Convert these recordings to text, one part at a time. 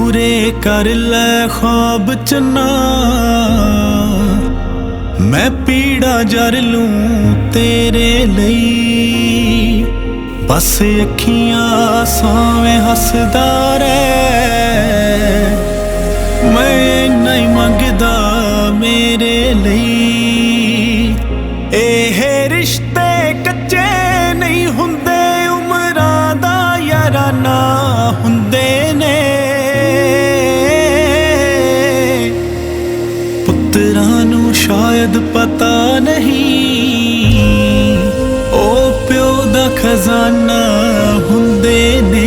पूरे कर लै ख्वाब चन्ना मैं पीड़ा जर लूं तेरे लई। बस अखियां सावें हसदा रह मैं इन्ना ही मंगदा मेरे लई। एह रिश्ते कच्चे नहीं हुंदे उमरां दा याराना हुंदे ने। पुत्तरां नूं शायद पता नहीं ओ प्यो दा खजाना हुंदे ने।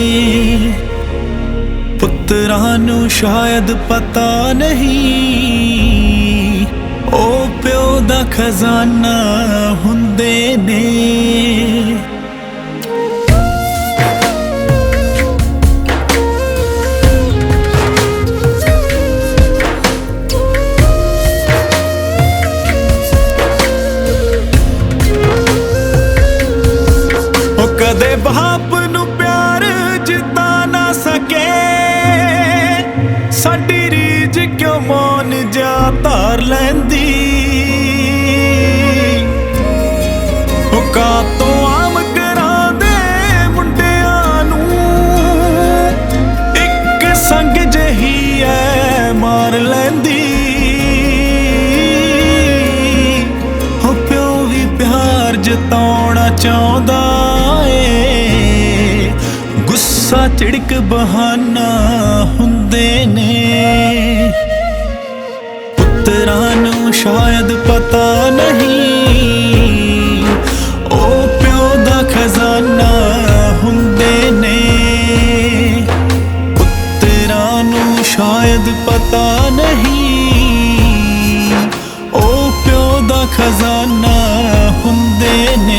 पुत्तरां नूं शायद पता नहीं ओ प्यो दा खजाना हुंदे ने। कदे बाप नू प्यार जिता ना सके साडी रीझ क्यों मौन जा धार लैंदी। तो आम करा दे मुंडियां नू एक संग जही है मार लैंदी। हो प्यो भी प्यार जताउणा चाहुंदा गुस्सा झिड़क बहाना हुंदे ने। पुत्तरां नूं शायद पता नहीं ओ प्यो दा खजाना हुंदे ने। पुत्तरां नूं शायद पता नहीं ओ प्यो दा खजाना हुंदे ने।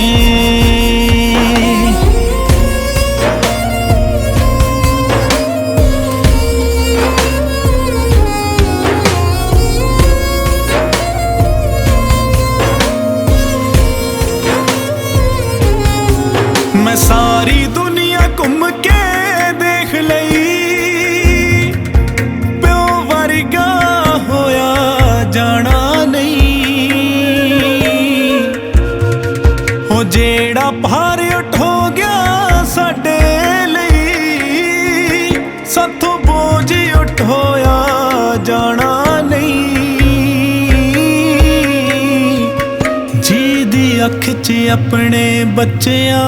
मैं सारी दुनिया घूम के देख लई प्यो वर्गा होया जाना नहीं। हो जेड़ा भार उठो गया साडे लई साथों बोझ उठोया जाना नहीं। जी दी अख च अपने बच्चियां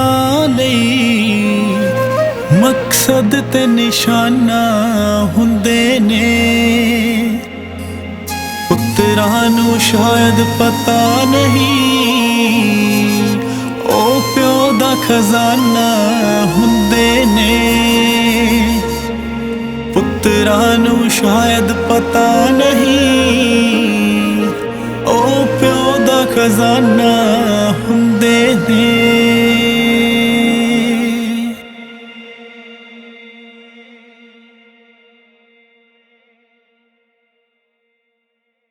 मकसद ते निशाना हुंदे ने। पुत्तरां नूं शायद पता नहीं ओ प्यो दा खजाना हुंदे ने। पुत्तरां नूं शायद पता नहीं ओ प्यो दा खजाना हुंदे ने।